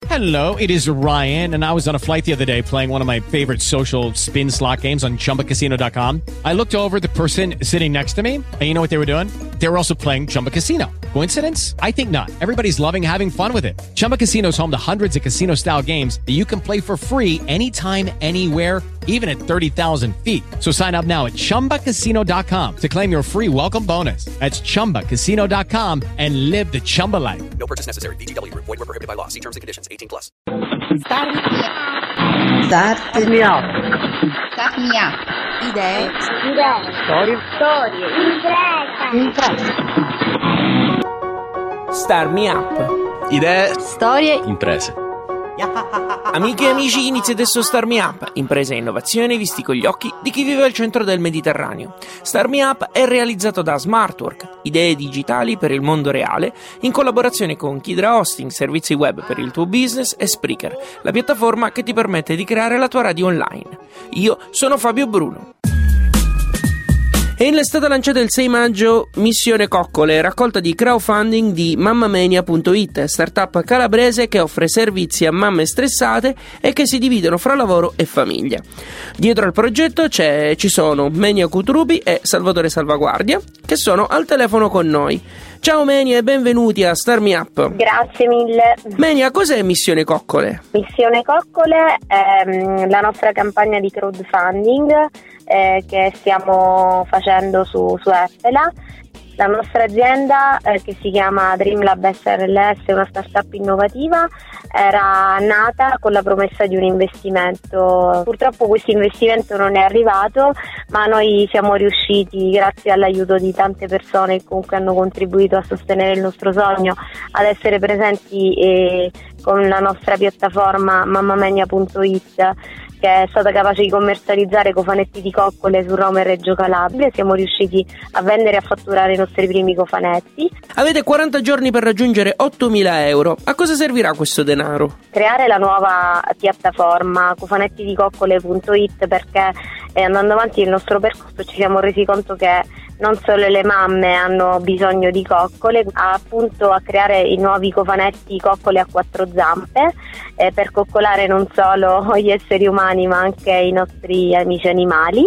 Hello, it is Ryan, and I was on a flight the other day playing one of my favorite social spin slot games on ChumbaCasino.com. I looked over at the person sitting next to me, and you know what they were doing? They were also playing Chumba Casino. Coincidence? I think not. Everybody's loving having fun with it. Chumba Casino is home to hundreds of casino-style games that you can play for free anytime, anywhere, even at 30,000 feet. So sign up now at ChumbaCasino.com to claim your free welcome bonus. That's ChumbaCasino.com and live the Chumba life. No purchase necessary. VGW. Void were prohibited by law. See terms and conditions. 18+. Start me up. Idee. Storie. Imprese. Start me up. Idee. Storie. Imprese. Amiche e amici, inizia adesso Start Me Up, impresa e innovazione visti con gli occhi di chi vive al centro del Mediterraneo. Start Me Up è realizzato da Smartwork, idee digitali per il mondo reale, in collaborazione con Kidra Hosting, servizi web per il tuo business, e Spreaker, la piattaforma che ti permette di creare la tua radio online. Io sono Fabio Bruno. È stata lanciata il 6 maggio Missione Coccole, raccolta di crowdfunding di mammamania.it, startup calabrese che offre servizi a mamme stressate e che si dividono fra lavoro e famiglia. Dietro al progetto ci sono Menia Cutrubi e Salvatore Salvaguardia, che sono al telefono con noi. Ciao Menia e benvenuti a Start Me Up. Grazie mille. Menia, cos'è Missione Coccole? Missione Coccole è la nostra campagna di crowdfunding che stiamo facendo su Appela. La nostra azienda, che si chiama Dreamlab SRLS, è una startup innovativa, era nata con la promessa di un investimento. Purtroppo questo investimento non è arrivato, ma noi siamo riusciti, grazie all'aiuto di tante persone che comunque hanno contribuito a sostenere il nostro sogno, ad essere presenti con la nostra piattaforma mammamania.it, che è stata capace di commercializzare cofanetti di coccole su Roma e Reggio Calabria. Siamo riusciti a vendere e a fatturare i nostri primi cofanetti. Avete 40 giorni per raggiungere 8.000 euro. A cosa servirà questo denaro? Creare la nuova piattaforma cofanettidicoccole.it, perché andando avanti nel nostro percorso ci siamo resi conto che non solo le mamme hanno bisogno di coccole, appunto a creare i nuovi cofanetti coccole a 4 zampe per coccolare non solo gli esseri umani ma anche i nostri amici animali,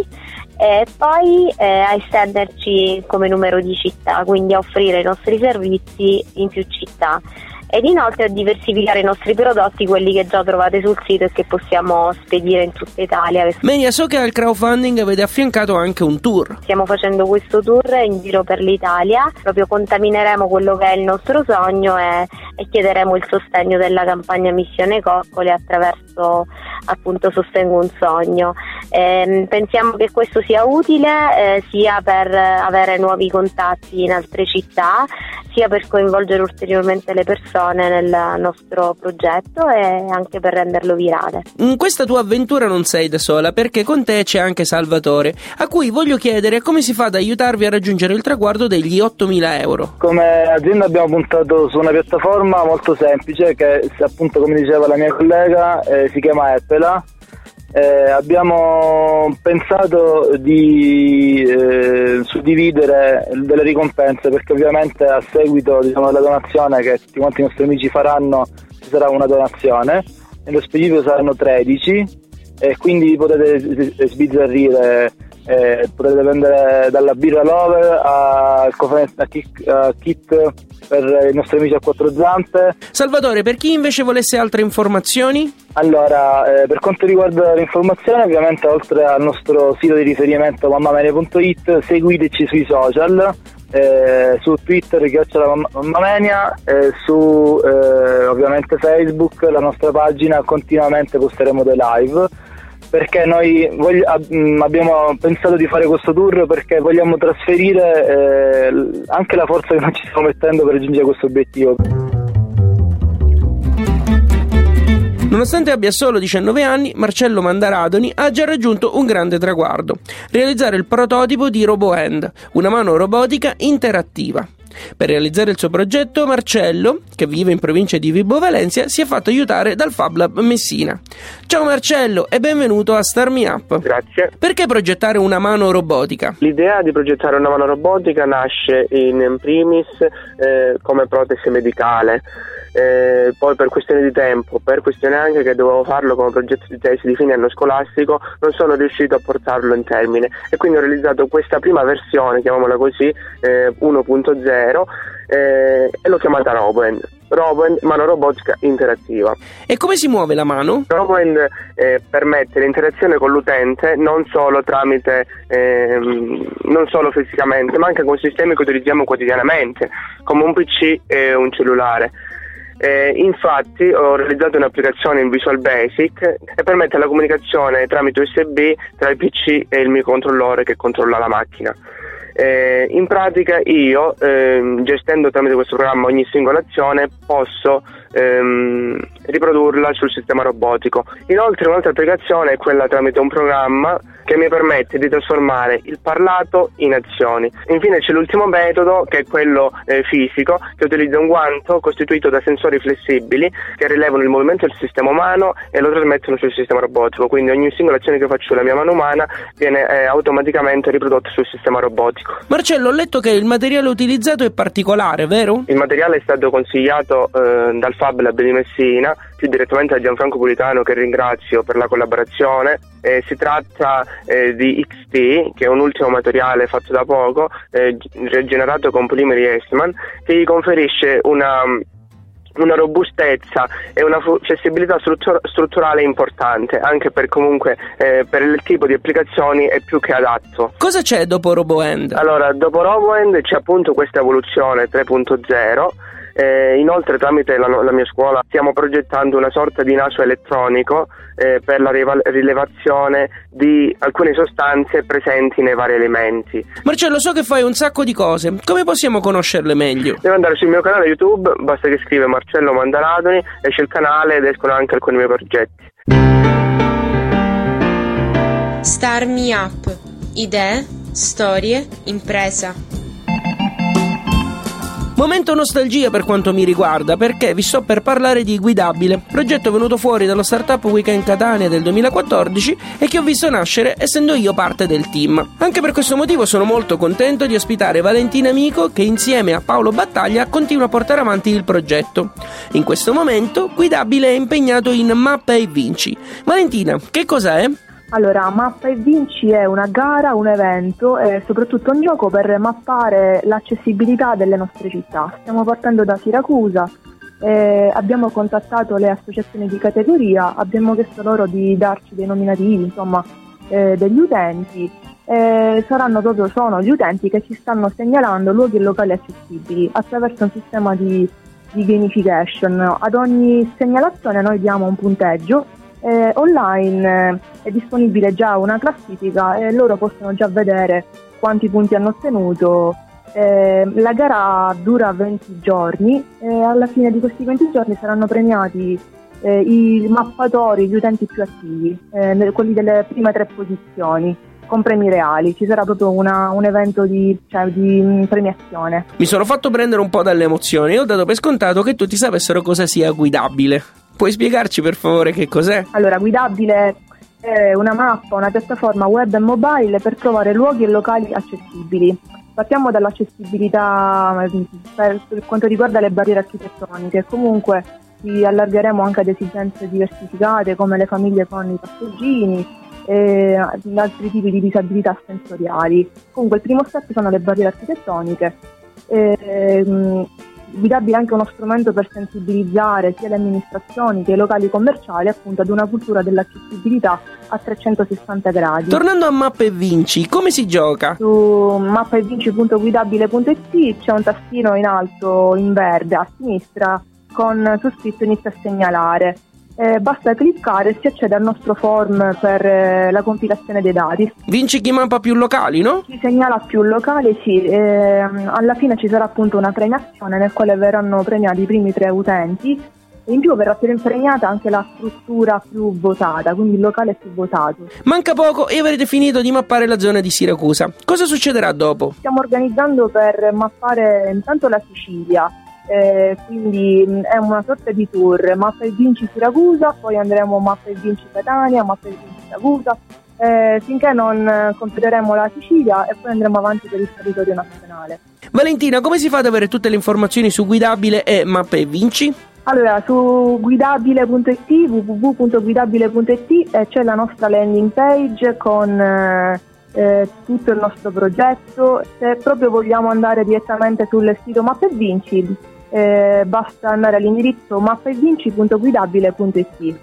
e poi a estenderci come numero di città, quindi a offrire i nostri servizi in più città. Ed inoltre a diversificare i nostri prodotti, quelli che già trovate sul sito e che possiamo spedire in tutta Italia. Menia, so che al crowdfunding avete affiancato anche un tour. Stiamo facendo questo tour in giro per l'Italia, proprio contamineremo quello che è il nostro sogno e chiederemo il sostegno della campagna Missione Coccole attraverso appunto Sostengo un sogno. Pensiamo che questo sia utile sia per avere nuovi contatti in altre città, sia per coinvolgere ulteriormente le persone nel nostro progetto e anche per renderlo virale. In questa tua avventura non sei da sola, perché con te c'è anche Salvatore, a cui voglio chiedere come si fa ad aiutarvi a raggiungere il traguardo degli 8.000 euro. Come azienda abbiamo puntato su una piattaforma molto semplice che, appunto, come diceva la mia collega, si chiama Appela. Abbiamo pensato di suddividere delle ricompense, perché ovviamente a seguito, diciamo, della donazione che tutti quanti i nostri amici faranno ci sarà una donazione, nello specifico saranno 13, e quindi potete sbizzarrire, potete prendere dalla birra Lover a kit per i nostri amici a 4 zampe. Salvatore, per chi invece volesse altre informazioni? Allora, per quanto riguarda le informazioni, ovviamente oltre al nostro sito di riferimento mammamania.it, seguiteci sui social, su Twitter @mammamania, su ovviamente Facebook, la nostra pagina. Continuamente posteremo dei live, perché noi abbiamo pensato di fare questo tour perché vogliamo trasferire anche la forza che noi ci stiamo mettendo per raggiungere questo obiettivo. Nonostante abbia solo 19 anni, Marcello Mandaradoni ha già raggiunto un grande traguardo: realizzare il prototipo di RoboHand, una mano robotica interattiva. Per realizzare il suo progetto, Marcello, che vive in provincia di Vibo Valentia, si è fatto aiutare dal Fab Lab Messina. Ciao Marcello e benvenuto a Start Me Up. Grazie. Perché progettare una mano robotica? L'idea di progettare una mano robotica nasce in primis come protesi medicale. poi per questione di tempo, per questione anche che dovevo farlo come progetto di tesi di fine anno scolastico, non sono riuscito a portarlo in termine e quindi ho realizzato questa prima versione, chiamiamola così, 1.0, e l'ho chiamata RoboHand, mano robotica interattiva. E come si muove la mano? RoboHand permette l'interazione con l'utente non solo tramite, non solo fisicamente, ma anche con sistemi che utilizziamo quotidianamente, come un PC e un cellulare. Infatti ho realizzato un'applicazione in Visual Basic e permette la comunicazione tramite USB tra il PC e il microcontrollore che controlla la macchina. In pratica io, gestendo tramite questo programma ogni singola azione, posso riprodurla sul sistema robotico. Inoltre un'altra applicazione è quella tramite un programma che mi permette di trasformare il parlato in azioni. Infine c'è l'ultimo metodo, che è quello fisico, che utilizza un guanto costituito da sensori flessibili che rilevano il movimento del sistema umano e lo trasmettono sul sistema robotico, quindi ogni singola azione che faccio sulla mia mano umana viene automaticamente riprodotta sul sistema robotico. Marcello, ho letto che il materiale utilizzato è particolare, vero? Il materiale è stato consigliato dal Fab Lab di Messina, più direttamente da Gianfranco Pulitano, che ringrazio per la collaborazione. Si tratta di XT, che è un ultimo materiale fatto da poco, rigenerato con polimeri Eastman, che gli conferisce una robustezza e una flessibilità strutturale importante, anche per comunque per il tipo di applicazioni è più che adatto. Cosa c'è dopo RoboHand? Allora, dopo RoboHand c'è appunto questa evoluzione 3.0. Inoltre tramite la mia scuola stiamo progettando una sorta di naso elettronico per la rilevazione di alcune sostanze presenti nei vari elementi. Marcello, so che fai un sacco di cose, come possiamo conoscerle meglio? Devi andare sul mio canale YouTube, basta che scrive Marcello Mandaladoni, esce il canale ed escono anche alcuni miei progetti. Start Me Up. Idee, storie, impresa. Momento nostalgia per quanto mi riguarda, perché vi sto per parlare di Guidabile, progetto venuto fuori dallo Startup Weekend Catania del 2014 e che ho visto nascere essendo io parte del team. Anche per questo motivo sono molto contento di ospitare Valentina Amico, che insieme a Paolo Battaglia continua a portare avanti il progetto. In questo momento Guidabile è impegnato in Mappa e Vinci. Valentina, che cos'è? Allora, Mappa e Vinci è una gara, un evento e soprattutto un gioco per mappare l'accessibilità delle nostre città. Stiamo partendo da Siracusa, abbiamo contattato le associazioni di categoria, abbiamo chiesto loro di darci dei nominativi, insomma, degli utenti. Sono gli utenti che ci stanno segnalando luoghi e locali accessibili attraverso un sistema di gamification. Ad ogni segnalazione noi diamo un punteggio. Online è disponibile già una classifica e loro possono già vedere quanti punti hanno ottenuto. La gara dura 20 giorni e alla fine di questi 20 giorni saranno premiati i mappatori, gli utenti più attivi, quelli delle prime 3 posizioni, con premi reali. Ci sarà proprio un evento di premiazione. Mi sono fatto prendere un po' dalle emozioni e ho dato per scontato che tutti sapessero cosa sia Guidabile. Puoi spiegarci per favore che cos'è? Allora, Guidabile è una mappa, una piattaforma web e mobile per trovare luoghi e locali accessibili. Partiamo dall'accessibilità per quanto riguarda le barriere architettoniche. Comunque ci allargheremo anche ad esigenze diversificate come le famiglie con i passeggini e altri tipi di disabilità sensoriali. Comunque il primo step sono le barriere architettoniche. Guidabile è anche uno strumento per sensibilizzare sia le amministrazioni che i locali commerciali appunto ad una cultura dell'accessibilità a 360 gradi. Tornando a Mappa e Vinci, come si gioca? Su mappaevinci.guidabile.it c'è un tastino in alto in verde a sinistra con su scritto inizia a segnalare. Basta cliccare e si accede al nostro form per la compilazione dei dati. Vinci chi mappa più locali, no? Chi segnala più locali, sì. Alla fine ci sarà appunto una premiazione nel quale verranno premiati i primi 3 utenti. In più verrà premiata anche la struttura più votata, quindi il locale più votato. Manca poco e avrete finito di mappare la zona di Siracusa. Cosa succederà dopo? Stiamo organizzando per mappare intanto la Sicilia. Quindi è una sorta di tour, Mappa e Vinci Siracusa, poi andremo Mappa e Vinci Catania, Mappa e Vinci Siracusa, finché non completeremo la Sicilia e poi andremo avanti per il territorio nazionale. Valentina, come si fa ad avere tutte le informazioni su Guidabile e Mappa e Vinci? Allora, su guidabile.it, www.guidabile.it, c'è la nostra landing page con tutto il nostro progetto. Se proprio vogliamo andare direttamente sul sito Mappa e Vinci, basta andare all'indirizzo mappaevinci.guidabile.it.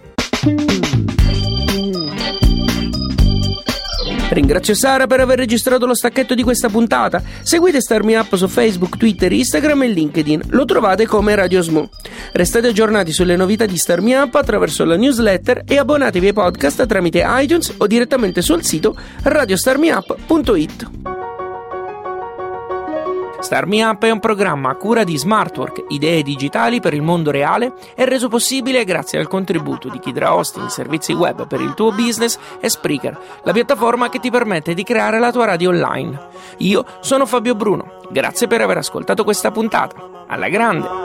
Ringrazio Sara per aver registrato lo stacchetto di questa puntata. Seguite Start Me Up su Facebook, Twitter, Instagram e LinkedIn. Lo trovate come Radio Smo. Restate aggiornati sulle novità di Start Me Up attraverso la newsletter e abbonatevi ai podcast tramite iTunes o direttamente sul sito radiostarmeup.it. Start Me Up è un programma a cura di Smartwork, idee digitali per il mondo reale, e reso possibile grazie al contributo di Kidra Hosting, servizi web per il tuo business, e Spreaker, la piattaforma che ti permette di creare la tua radio online. Io sono Fabio Bruno, grazie per aver ascoltato questa puntata. Alla grande!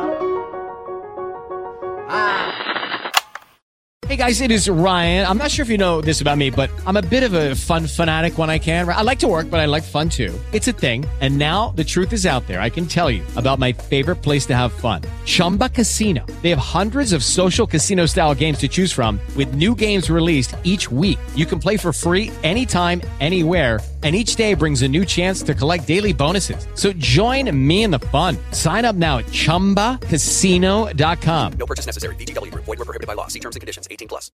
Hey guys, it is Ryan. I'm not sure if you know this about me, but I'm a bit of a fun fanatic when I can. I like to work, but I like fun too. It's a thing. And now the truth is out there. I can tell you about my favorite place to have fun. Chumba Casino. They have hundreds of social casino style games to choose from with new games released each week. You can play for free anytime, anywhere. And each day brings a new chance to collect daily bonuses. So join me in the fun. Sign up now at ChumbaCasino.com. No purchase necessary. VGW Group. Void where prohibited by law. See terms and conditions. 18+.